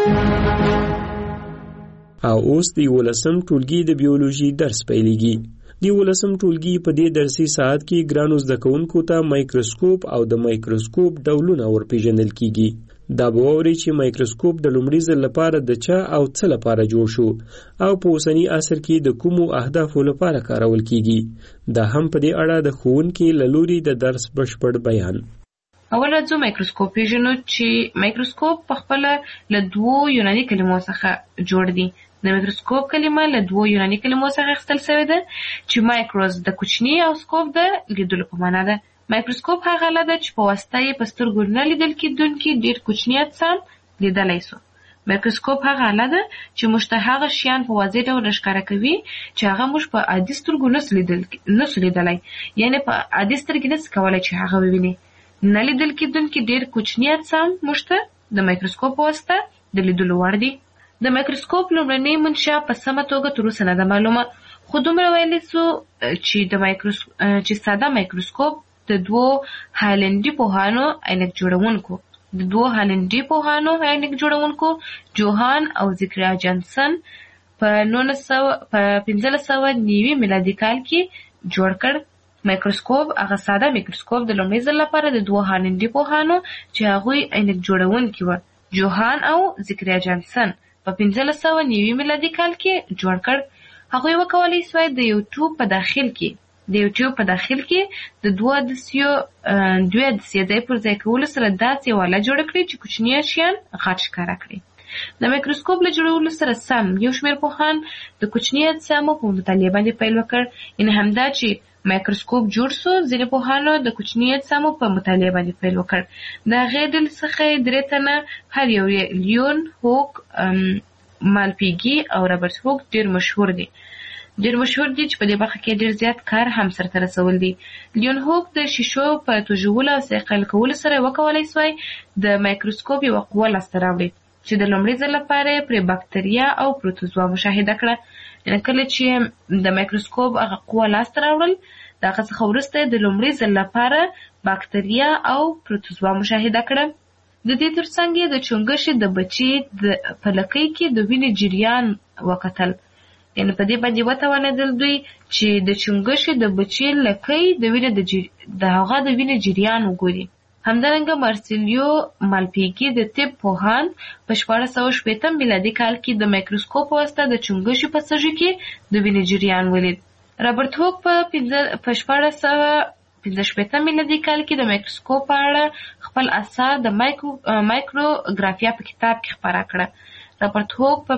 F: او اوس د 11 ټولګي د بیولوژي درس پیلېږي د 11 ټولګي په دې درسي ساعت کې ګرانو زده کوونکو ته مایکروسکوپ او د مایکروسکوپ ډولونه ورپېژندل کیږي دا به واورئ چې مایکروسکوپ د لومړي ځل لپاره د چا او څه لپاره جوړ شو او په اوسني عصر کې د کومو اهدافو لپاره کارول کیږي دا هم په دې اړه د ښوونکي له لوري د درس بشپړ بیان
I: اول راځو مایکروسکوپ پیژنو چې مایکروسکوپ په خپل له 2 یوناني کلمو څخه جوړ دي د مایکروسکوپ کلمه له 2 یوناني کلمو څخه اخیستل شوې ده چې مایکروس د کوچنی او سکوپ د لیدلو په معنا ده مایکروسکوپ هغه آله ده چې په واسطه یې په سترګو نه لیدل کېدونکي ډېر کوچني اجسام لیدلی سو مایکروسکوپ هغه آله ده چې موږ ته هغه شیان په واضح ډول ښکاره کوي چې هغه موږ په عادي سترګو نسو لیدلی یعنې په عادي سترګې نسي کولی چې هغه وویني نه لیدل کېدونکي ډېر کوچني اجسام موږ ته د مایکروسکوپ په واسطه د لیدلو وړ دي د مایکروسکوپ لومړنۍ منشا په سمه توګه تر اوسه نه ده معلومه خو دومره ویلی سو چې ساده مایکروسکوپ د 2 هالنډي پوهانو عینک جوړونکو جوهان او زکریا جانسن په 1590 میلادي کال کې جوړ کړ مایکروسکوپ هغه ساده مایکروسکوپ د لومړي ځل لپاره د 2 هالنډي پوهانو چې هغوی عینک جوړونکي وو جوهان او زکریا جانسن په 1590 میلادي کال کې جوړ کړ هغوی وکولای شوای د یوټیوب په داخل کې د 2 عدسیو ځای پر ځای کولو سره داسې واله جوړه کړي چې کوچني شیان غټ ښکاره کړي د مایکروسکوپ له جوړولو سره سم یو شمېر پوهان د کوچني اجسامو په مطالعه باندې پیل وکړ یعنې همدا چې مایکروسکوپ جوړ سو ځینې پوهانو د کوچني اجسامو په مطالعه باندې پیل وکړ د هغې ډلې څخه 3 تنه هر یو یې لیون هوک مالپیګي او رابرټ هوک ډېر مشهور دي ډېر مشهور دي چې په دې برخه کې ډېر زیات کار هم سرته رسول دي. لیونهوک د شیشو په توژولو او صیقل کولو سره وکولای سوای د مایکروسکوپ یوه قوه لاسته راوړي چې د لومړي ځل لپاره پرې باکتریا او پروتوزوا مشاهده کړه. کله چې د مایکروسکوپ هغه قوه لاسته راوړل، د هغه څخه وروسته د لومړي ځل لپاره باکتریا او پروتوزوا مشاهده کړه. د دې ترڅنګ یې د چونګښې د بچي په لکۍ کې د وینې جریان وکتل. یعنې په دې باندې وتوانېدل دوی چې د چونګښې د بچي لکۍ د هغه د وینې جریان وګوري. همدارنګه مارسیلیو مالپیګي د طب پوهاند په 1660 میلادي کال کې د مایکروسکوپ په واسطه د چونګښې په سږي کې د وینې جریان ولید. رابرټ هوک په 1665 میلادي کال کې د مایکروسکوپ په اړه خپل اثار د مایکروګرافیا په کتاب کې خپاره کړه. رابرټ هوک په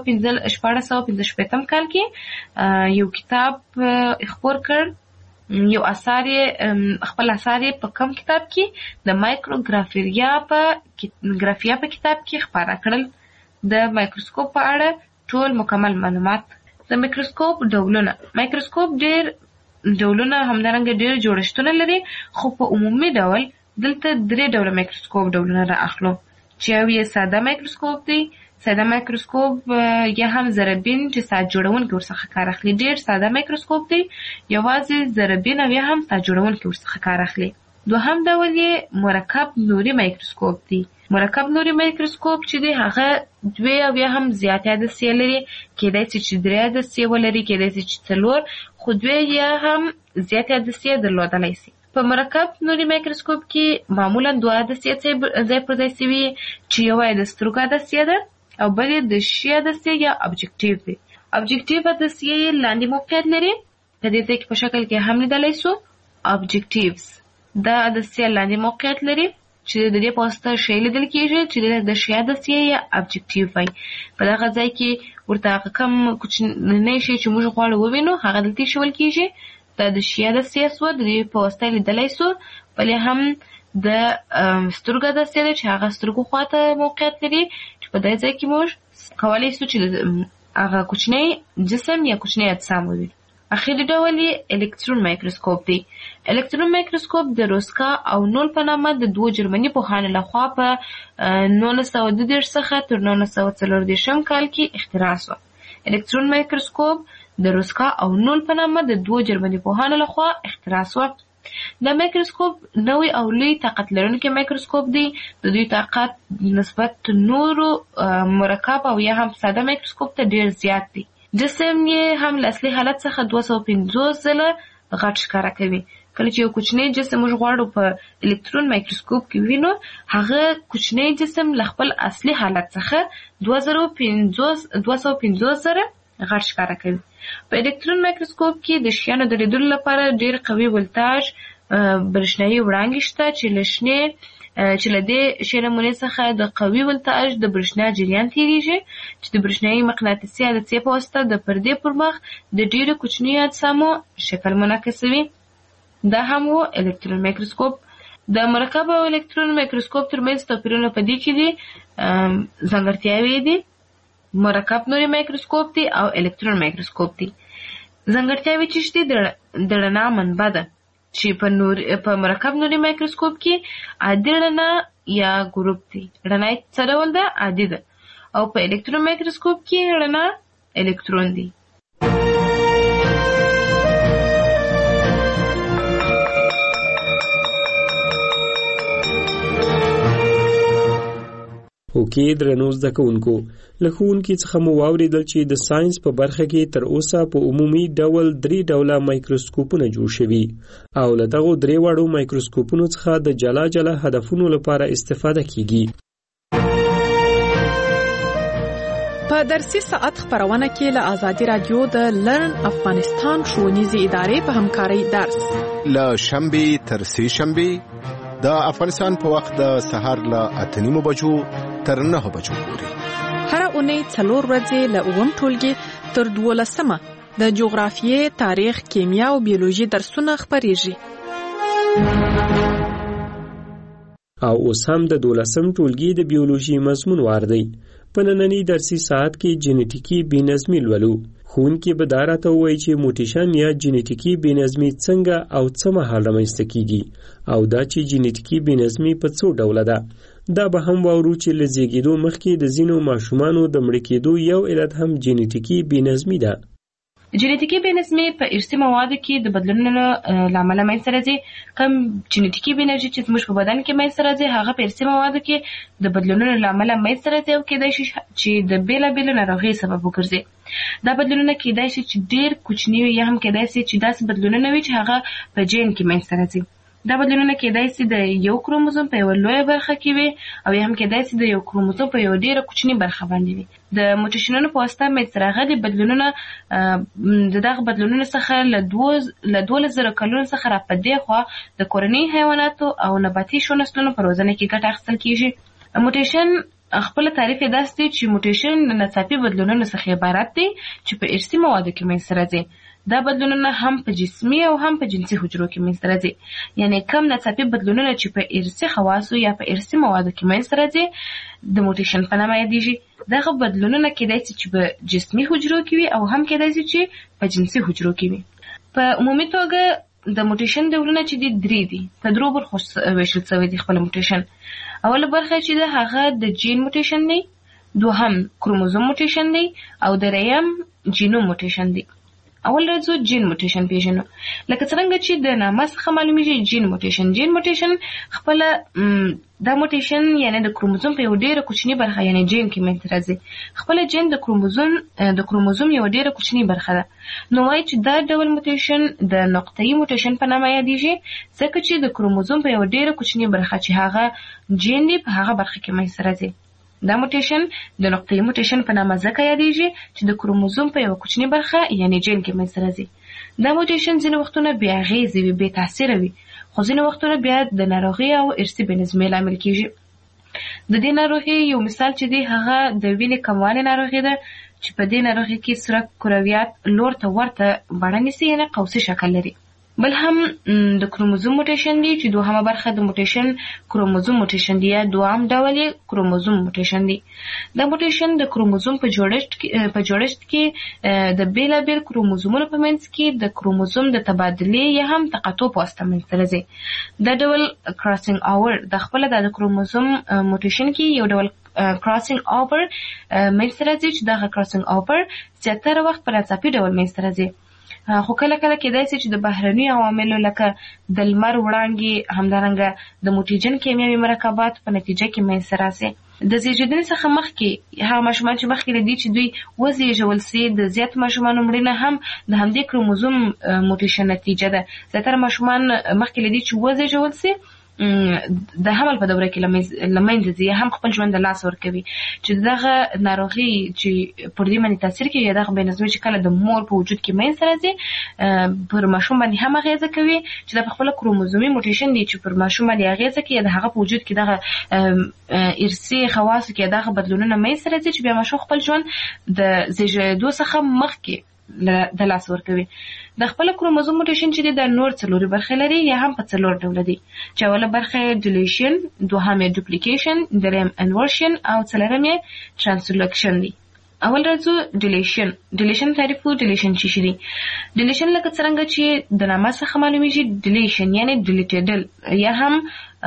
I: 1665 کال کې یو کتاب خپور کړ، یو اثار خپل اثار په کم کتاب کې د مایکروګرافیا په کتاب کې خپاره کړل. د مایکروسکوپ په اړه ټول مکمل معلومات. د مایکروسکوپ ډولونه. مایکروسکوپ ډېر ډولونه همدارنګه ډېر جوړښتونه لري، خو په عمومي ډول دلته 3 ډوله مایکروسکوپ ډولونه را اخلو چې یو یې ساده مایکروسکوپ دی. ساده مایکروسکوپ یا هم ذرهبین چې ساعت جوړونکي ورڅخه کار اخلي. ډېر ساده مایکروسکوپ دی، یوازې ذرهبین او یا هم ساعت جوړونکي ورڅخه کار اخلي. دوهم ډول یې مرکب نوري مایکروسکوپ دی. مرکب نوري مایکروسکوپ چې دی هغه 2 او یا هم زیاتې عدسیې لري، کېدای شي چې 3 عدسیې ولري، کېدای شي چې 4، خو 2 یا هم زیاتې عدسیې درلودلی شي. په مرکب نوري مایکروسکوپ کې معمولا 2 عدسیې ځای پر ځای شوي چې یوه یې د سترګو عدسیه ده او بل یې د شي عدسیې یا ابجکټیو دی. ابجکټیو عدسیې لاندې موقعیت لري، په دې ځای کې په شکل کې هم لیدلی شو. ابجکټیوز دا عدسیه لاندې موقعیت لري چې د دې په واسطه شی لیدل کېږي چې د شي عدسیې یا ابجکټیو وایي. په دغه ځای کې ورته هغه کم کوچنی شی چې موږ غواړو ووینو هغه دلته ایښودل کېږي. دا د شي عدسیه سوه، د دې په واسطه لیدلی سو. بلې هم د سترګو عدسیه ده چې هغه سترګو خواته موقعیت لري چې په دې ځای کې موږ کولی سو چې هغه کوچنی جسم یا کوچنی اجسام ووینو. اخري ډول یې الکترون مایکروسکوپ دی. الکترون مایکروسکوپ د روسکا او نول په نامه د 2 جرمني پوهانو لخوا په 1932 څخه تر 1940 کال کې اختراع شو. الکترون مایکروسکوپ د روسکا او نول په نامه د 2 جرمني پوهانو لخوا اختراع شو. دا مایکروسکوپ نوی او لوی طاقت لرونکی مایکروسکوپ دی. د دوی طاقت نسبت نورو مرکب او یا هم ساده مایکروسکوپ ته ډیر زیات دی. جسم یې هم له اصلي حالت څخه 250 ځله غټ ښکاره کوي. کله چې یو کوچنی جسم موږ غواړو په الکترون مایکروسکوپ کې وینو، هغه کوچنی جسم له خپل اصلي حالت څخه 250 ځله غټ ښکاره کوي. په الکترون مایکروسکوپ کې د شیانو د لیدلو لپاره ډېر قوي ولتاژ برېښنايي وړانګې شته چې له دې شی نمونې څخه د قوي ولتاژ د برېښنا جریان تېرېږي چې د برېښنايي مقناطیسي عدسیې په واسطه د پردې پر مخ د ډېرو کوچنیو اجسامو شکل منعکسوي. دا هم و الکترون مایکروسکوپ. د مرکب او الکترون مایکروسکوپ ترمنځ توپیرونه په دې کې دي. ځانګړتیاوې دي. مرکب نوري مایکروسکوپ دی او الکترون مایکروسکوپ دی. ځانګړتیاوې چې شته د رڼا منبع ده چې په مرکب نوري مایکروسکوپ کې عادي رڼا یا ګروپ دی. رڼا څه ډول ده؟ عادي ده. او په الکترون مایکروسکوپ کې رڼا الکترون دی.
F: اوکې درنو زده کوونکو، له ښوونکي څخه مو واورېدل چې د ساينس په برخه کې تر اوسه په عمومي ډول 3 ډوله مایکروسکوپونه جوړ شوي او له دغو 3 وړو مایکروسکوپونو څخه د جلا جلا هدفونو لپاره استفاده کیږي.
E: په درسي ساعت خبرونه کې له آزادي رادیو د لرن افغانستان ښوونیزې ادارې په همکارۍ درس
H: له شنبه تر سه شنبه د افغانستان په وخت د سحر له 8:30 بجو تر 9 بجو پورې.
E: هر اونۍ 4 ورځې له 9 ټولګي تر 12 د جغرافیې، تاریخ، کیمیا او بیولوژي درسونه خبريږي.
F: او اوس هم د 12 ټولګي د بیولوژي مضمون واردی. په نننی درسي ساعت کې جنټیکي بېنظمي لولو. ښوونکي به دا راته ووایي چې موټیشن یا جینیټیکي بېنظمي څنګه او څه مهال رامنځته کیږي او دا چې جینیټیکي بېنظمي په څو ډوله ده. دا به هم واورو چې له زیږېدو مخکې د ځینو ماشومانو د مړه کېدو یو علت هم جینیټیکي بېنظمي ده.
I: جینیټیکي بېنظمي په ارثي موادو کې د بدلونونو له امله منځته راځي. کوم جینیټیکي بېنظمي چې زموږ په بدن کې منځته راځي هغه په ارثي موادو کې د بدلونونو له امله منځته راځي او کېدای شي چې د بېلابېلو ناروغیو سبب وګرځي. دا بدلونونه کېدای شي چې ډېر کوچني وي یا هم کېدای شي چې داسې بدلونونه وي چې هغه په جین کې منځته راځي. دا بدلونونه کېدای شي د یو کروموزوم په یوه لویه برخه کې وي او یا هم کېدای شي د یو کروموزوم په یوه ډېره کوچني برخه باندې وي. د موټیشنونو په واسطه منځته راغلي بدلونونه د دغه بدلونونو څخه له 12,000 کلونو څخه را په دې خوا د کورني حیواناتو او نباتي شو نسلونو په روزنه کې ګټه اخیستل کېږي. موټیشن خپل تعریف یې داسې دی چې موټیشن د ناڅاپي بدلونونو څخه عبارت دی چې په ارثي موادو کې منځته راځي. دا بدلونونه هم په جسمي او هم په جنسي حجرو کې منځته راځي. یعنی کم ناڅاپي بدلونونه چې په ارثي خواصو یا په ارثي موادو کې منځته راځي د موټیشن په نامه یادېږي. دغه بدلونونه کېدای شي چې په جسمي حجرو کې وي او هم کېدای شي چې په جنسي حجرو کې وي. په عمومي توګه د موټیشن ډولونه چې دي 3 دي. په 3 برخو ویشل شوی دی خپل موټیشن. اوله برخه چې ده هغه د جین موټیشن دی، دوهم کروموزوم موټیشن دی او دریم جینوم موټیشن دی. اول راځو جین موټیشن پیژنو. لکه څنګه چې د نامه څخه معلومیږي جین موټیشن خپل دا موټیشن یعنی د کروموزوم په یو ډیره کوچنی برخه یعنی جین کې منځته راځي. خپل جین د کروموزوم یو ډیره کوچنی برخه ده. نو وايي چې دا ډول موټیشن د نقطه‌ای موټیشن په نامه یادېږي ځکه چې د کروموزوم په یو ډیره کوچنی برخه چې هغه جین دی په هغه برخه کې منځته راځي. دا موټیشن د نقطه‌ای موټیشن په نامه ځکه یادېږي چې د کروموزوم په یو کوچنی برخه یعنی جین کې منځته راځي. دا موټیشن ځینې وختونه بې اغېزې وي، بې تاثیره وي، خو ځینې وختونه بیا د ناروغۍ او ارثي بېنظمۍ لامل کېږي. د دې ناروغۍ یو مثال چې دی هغه د وینې کموالي ناروغي ده چې په دې ناروغۍ کې سره کرویات لور ته ورته بڼه نیسي یعنې قوسي شکل لري. بل هم د کروموزوم موټیشن دی چې دوهمه برخه د موټیشن کروموزوم موټیشن دی یا دوام ډول یې کروموزوم موټیشن دی. دا موټیشن د کروموزوم په جوړښت کې د بیلابیل کروموزومونو په منځ کې د کروموزوم د تبادلې یا هم تقاطع په واسطه منځته راځي. دا ډول کراسینګ اوور د خپل د کروموزوم موټیشن کې یو ډول کراسینګ اوور منځته راځي چې دا کراسینګ اوور زیاتره وخت په ناڅاپي ډول منځته راځي. خو کله کله کېدای شي چې د بهرني عواملو لکه د لمر وړانګې همدارنګه د موټیجن کیمیاوي مرکبات په نتیجه کې منځته راسي. د زیږیدنې څخه مخکې هغه ماشومان چې مخکې لدی چې دوی وزېږول سي د زیات ماشومانو مړینه هم د همدې کروموزوم موټیشن نتیجه ده. زیاتره ماشومان مخکې لدی چې وزېږول سي د حمل په دوره کې لمنځه ځي هم خپل ژوند د لاس ورکوي چې دغه ناروغي چې پر دې باندې تاثیر کوي یا دغه بېنظمي چې کله د مور په وجود کې منځته راځي پر ماشوم باندې هم اغېزه کوي چې د خپل کروموزومي موټیشن دی چې پر ماشوم باندې اغېزه کوي د هغه په وجود کې دغه ارثي خواصو کې دغه بدلونونه منځته راځي چې بیا ماشوم خپل ژوند د زېږېدو څخه مخکې د لاس ورکوي. د خپل کروموزوم موټیشن چې د نور څلوري برخې لري یا هم په څلور ډوله دي چې اوله برخه ډیلیشن، دوهم ډوپلیکیشن، دریم انورشن او څلورم ترانسلوکشن دي. اول راځو ډیلیشن تعریف کوو. ډیلیشن څه شی دی؟ ډیلیشن لکه څنګه چې د نامه څخه معلومیږي ډیلیشن یعنی ډیلیټیدل یا هم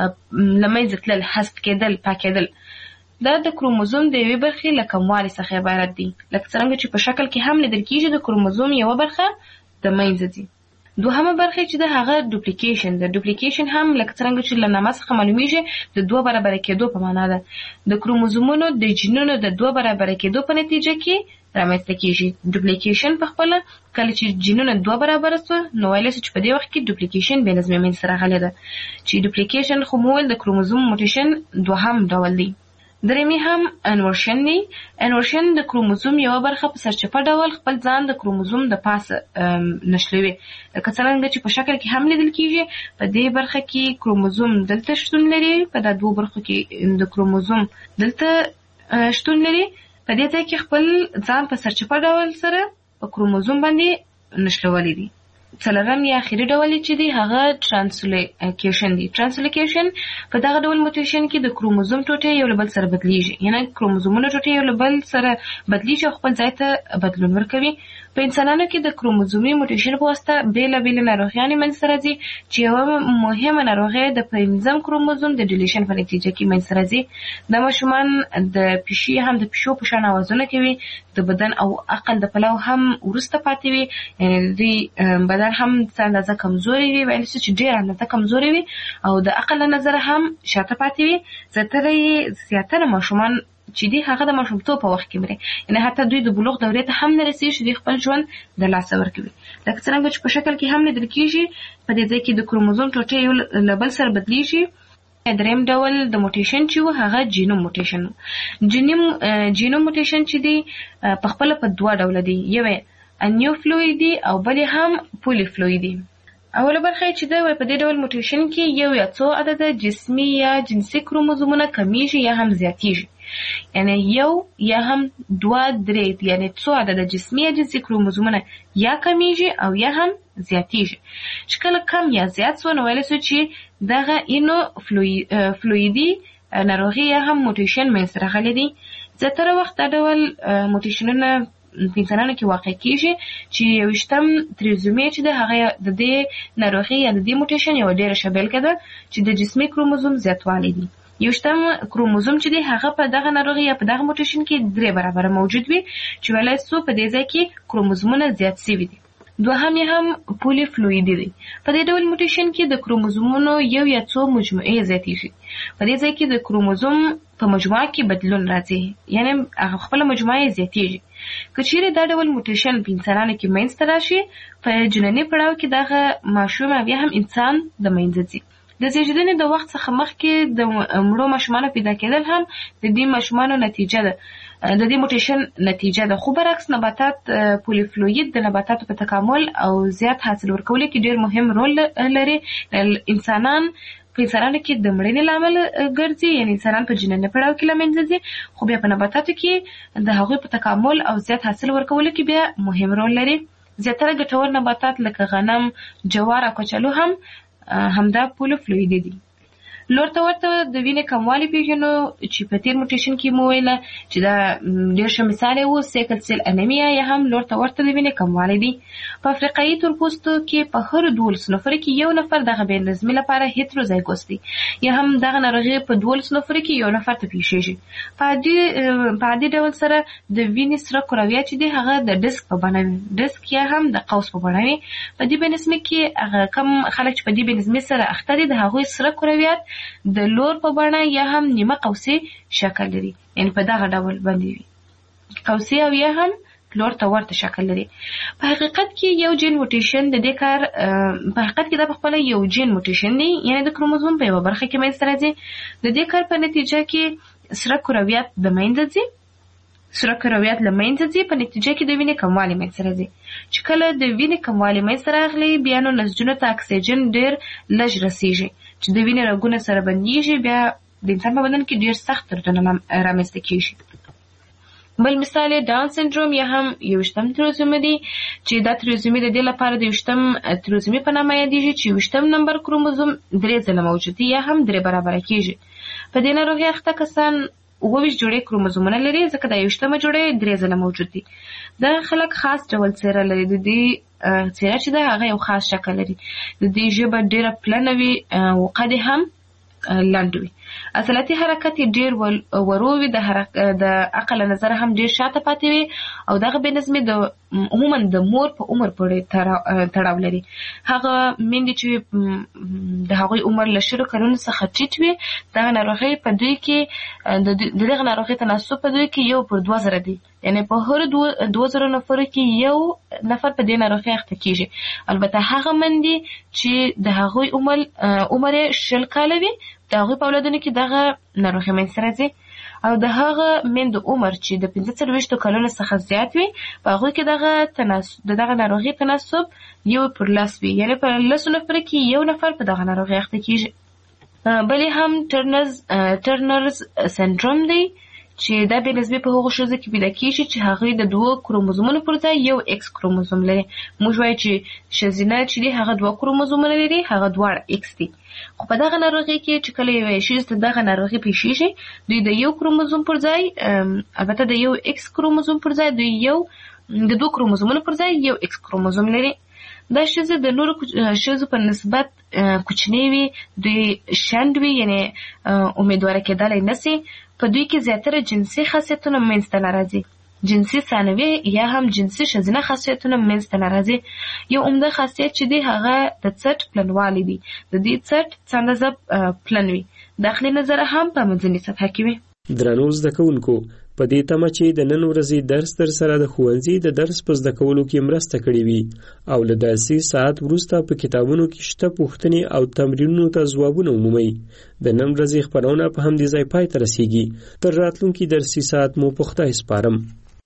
I: لمنځه تلل، حذف کېدل، پاکېدل. دا د کروموزوم د یوې برخې له کموالي څخه عبارت دی. لکه څنګه چې په شکل کې هم لیدل کېږي د کروموزوم یوه برخه د منځه ځي. دوهمه برخه چې د هغه ډوپلیکیشن ده. ډوپلیکیشن هم لکه څنګه چې له نامه څخه معلومیږي د دوه برابره کېدو په معنا ده. د کروموزومونو د جینونو د دوه برابره کېدو په نتیجه کې رامنځته کېږي. ډوپلیکیشن په خپله کله چې جینونه دوه برابره سوه نو ویلی سو چې په دې وخت کې ډوپلیکیشن بېنظمي منځته راغلی ده چې ډوپلیکیشن خو مو ویل د کروموزوم موټیشن دوهم ډول دی. درېمې هم انورشن دی. انورشن د کروموزوم یوه برخه په سرچپه ډول خپل ځان د کروموزوم د پاسه نښلوي. لکه څرنګه چې په شکل کې هم لیدل کېږي په دې برخه کې کروموزوم دلته شتون لري، په دا دوه برخو کې د کروموزوم دلته شتون لري. په دې ځای کې خپل ځان په سرچپه ډول سره په کروموزوم باندې نښلولی دي. څلورم یا اخري ډول چې دی هغه ترانسلوکیشن دی. ترانسلوکیشن په دغه ډول موټیشن کې د کروموزوم ټوټې یو له بل سره بدلیږي، یعنی کروموزومونه ټوټې یو له بل سره بدلیږي او خپل ځای ته بدلون ورکوي. په انسانانو کې د کروموزومي موټیشن په واسطه بېلابېلې ناروغیانې منځته راځي چې یوه مهمه ناروغي د 5 کروموزوم د ډیلیشن په نتیجه کې منځته راځي. د ماشومان د پیشو په شان اوازونه کوي، د بدن او عقل د پلوه هم وروسته پاتې وي، یعنی دوی بدن هم څه اندازه کمزوري وي، ویل چې ډېره اندازه کمزوري وي او د عقل له نظره هم شاته پاتې وي. زیاتره ماشومان چې دی هغه د ماشومتوب په وخت کې مري، یعنی حتی دوی د بلوغ دورې ته هم نه رسېږي چې دوی خپل ژوند د لاسه ورکوي. لکه څرنګه چې په شکل کې هم لیدل کېږي، په دې ځای کې د کروموزوم ټوټې یو له بل سره بدلیږي. دریم ډول د موټیشن چې و هغه جینوم موټیشن. جینوم موټیشن چې دی په خپل په دوه ډول دی، یو انیوفلویدي او بل هم پولیفلویدي. اوله برخه چې دی په دې ډول موټیشن کې یو یا څو عدد جسمي یا جنسي کروموزومونه کمیږي یا هم زیاتیږي، یعنی یو یا هم دوه درې، یعنی څو عدد جسمي یا جنسي کروموزومونه یا کمیږي او یا هم زیاتیږي. چې کله کم یا زیات سو نو ویلی سو چې دغه اینو فلویدي ناروغي یا هم موټیشن منځته راغلی دی. زیاتره وخت دا ډول موټیشنونه په انسانانو کې واقع کیږي چې 20 تریزومي چې د هغه د دې ناروغي یا د دې موټیشن یو ډېره ښه بیلګه ده چې د جسمي کروموزوم زیاتوالی دی. 20 کروموزوم چې دی هغه په دغه ناروغي یا په دغه موټیشن کې 3 برابره موجود وي، چې ویلی سو په دې ځای کې کروموزومونه زیات شوي دي. دوهم یې هم پولیفلویدي دی. په دې ډول موټیشن کې د کروموزومونو یو یا څو مجموعې زیاتېږي. په دې ځای کې د کروموزوم په مجموعه کې بدلون راځي، یعنی هغه خپله مجموعه یې زیاتېږي. که چیرې دا ډول موټیشن په انسانانو کې منځته راشي، په جنیني پړاو کې دغه ماشوم او یا هم انسان د منځه ځي. د زیږیدنې د وخت څخه مخکې د مړو ماشومانو پیدا کېدل هم د دې ماشومانو نتیجه ده، د دې موټیشن نتیجه ده. خو برعکس نباتات پولیفلوید د نباتاتو په تکامل او زیات حاصل ورکولو کې ډېر مهم رول لري. په انسانانو کې د مړینې لامل ګرځي، یعنی انسانان په جنیني پړاو کې له منځه ځي، خو بیا په نباتاتو کې د هغوی په تکامل او زیات حاصل ورکولو کې بیا مهم رول لري. زیاتره ګټور نباتات لکه غنم، جوار او کچالو هم همدا پولیفلویدي دي. لور ته ورته د وینې کموالی پیژنو چې په تیر موټیشن کې مو ویله چې دا ډېر ښه مثال و، سیکل سیل انیمیا یا هم لور ته ورته د وینې کموالی دی. په افریقایي تورپوستو کې په هرو 12 نفرو کې یو نفر دغه بې نظمي لپاره هیتروزایګوس دی، یا هم دغه ناروغي په 12 نفرو کې یو نفر ته پیښیږي. په عادي ډول سره د وینې سره کرویات چې دی هغه د ډسک په بڼه وي، ډسک یا هم د قوس په بڼه وي. په دې بې نظمي کې هغه کم خلک چې په دې بې نظمي سره اخته دي د هغوی سره کرویات د لور په بڼه یا هم نیمه قوسي شکل لري، یعنی په دغه ډول باندې وي، قوسي او یا هم لور ته ورته شکل لري. په حقیقت کې یو جین موټیشن د دې کار په حقیقت کې دا په خپله یو جین موټیشن دی، یعنی د کروموزوم په یوه برخه کې منځته راځي. د دې کار په نتیجه کې سره کرویات د منځه ځي، په نتیجه کې د وینې کموالی منځته راځي. چې کله د وینې کموالی منځته راغلی، بیا نو نسجونو ته اکسیجن ډېر لږ رسیږي، چې د وینې رګونه سره بندیږي، بیا د انسان په بدن کې ډېر سخت دردونه رامنځته کېږي. بل مثال ډاون سنډروم یا هم 20 تریزومي دی، چې دا تریزومي د دې لپاره د 20 تریزومي په نامه یادېږي چې 20 نمبر کروموزوم 3 ځله موجود دی یا هم 3 برابره کېږي. په دې ناروغۍ اخته کسان 28 جوړې کروموزومونه لري، ځکه دا 20 جوړې 3 ځله موجود دي. دا خلک خاص ډول څېره لري، د دې څېره چې ده هغه یو خاص شکل لري. د دې ژبه ډېره پلنه وي او قد هم لنډ وي. عضلاتي حرکت یې ډېر ورو وي، د عقل نظر هم ډېر شاته پاتې وي، او دغه بې نظمي عموما د مور په عمر پورې تړاو لري. هغه میندې چې د هغوی عمر له 10 کلونو څخه ټیټ وي، دغه ناروغۍ په دوی کې د دغه ناروغۍ تناسب په دوی کې 1/2000 دی، یعنی په هر 2000 نفرو کې یو نفر په دې ناروغۍ اخته کېږي. البته هغه مندي چې د هغوی عمر 10 کاله وي، د هغوی په اولادونو کې دغه ناروغۍ منځته راځي، او د هغه میندو عمر چې د 45 کلونو څخه زیات وي، په هغوی کې دغه ناروغۍ تناسب 1/10 وي، یعنی په 10 نفرو کې یو نفر په دغه ناروغۍ اخته کېږي. بلې هم ټرنرز سنډروم دی، چې دا به نسبت په هغو ښځو کې پیدا کیږي چې هغه د 2 کروموزومونو پر ځای یو ایکس کروموزوم لري. موږ وایو چې ښځینه چې دی هغه 2 کروموزومونه لري، هغه دواړه ایکس دي. خو په دغه ناروغي کې چې کله یو ښځې ته دغه ناروغي پیښیږي، دوی د یو کروموزوم پر ځای البته د یو ایکس کروموزوم پر ځای دوی یو د 2 کروموزومونو پر ځای یو ایکس کروموزوم لري. دا ښځې د نورو ښځو په نسبت کوچنۍ وي، دوی شنډ وي، یعنی امیدواره کېدلی نشي. په دوی کې زیاتره جنسي خاصیتونه منځته نه راځي، جنسي ثانوي یا هم جنسي ښځینه خاصیتونه منځته نه راځي. یو عمده خاصیت چې دی هغه د څټ پلنوالی دی. د دې څټ څه اندازه پلن وي، داخلي نظر هم په منځنۍ سطحه کې وي.
F: درنو زده کوونکو، په دې تمه چې د نن ورځې درس تر سره د ښوونځي د درس په زده کولو کې مرسته کړې وي او له درسي ساعت وروسته په کتابونو کې شته پوښتنې او تمرینونو ته ځوابونه ومومئ. د نن ورځې خپرونه په همدې ځای پای ته رسیږي. تر راتلونکي درسي ساعت مو په خدای سپارم.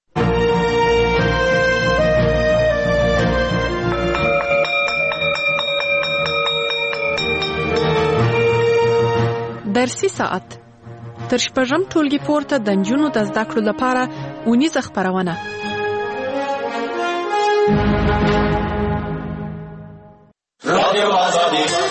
E: درسي ساعت تر شپږم ټولګي پورته د نجونو د زده کړو لپاره اونیزه خپرونه. رادیو آزادي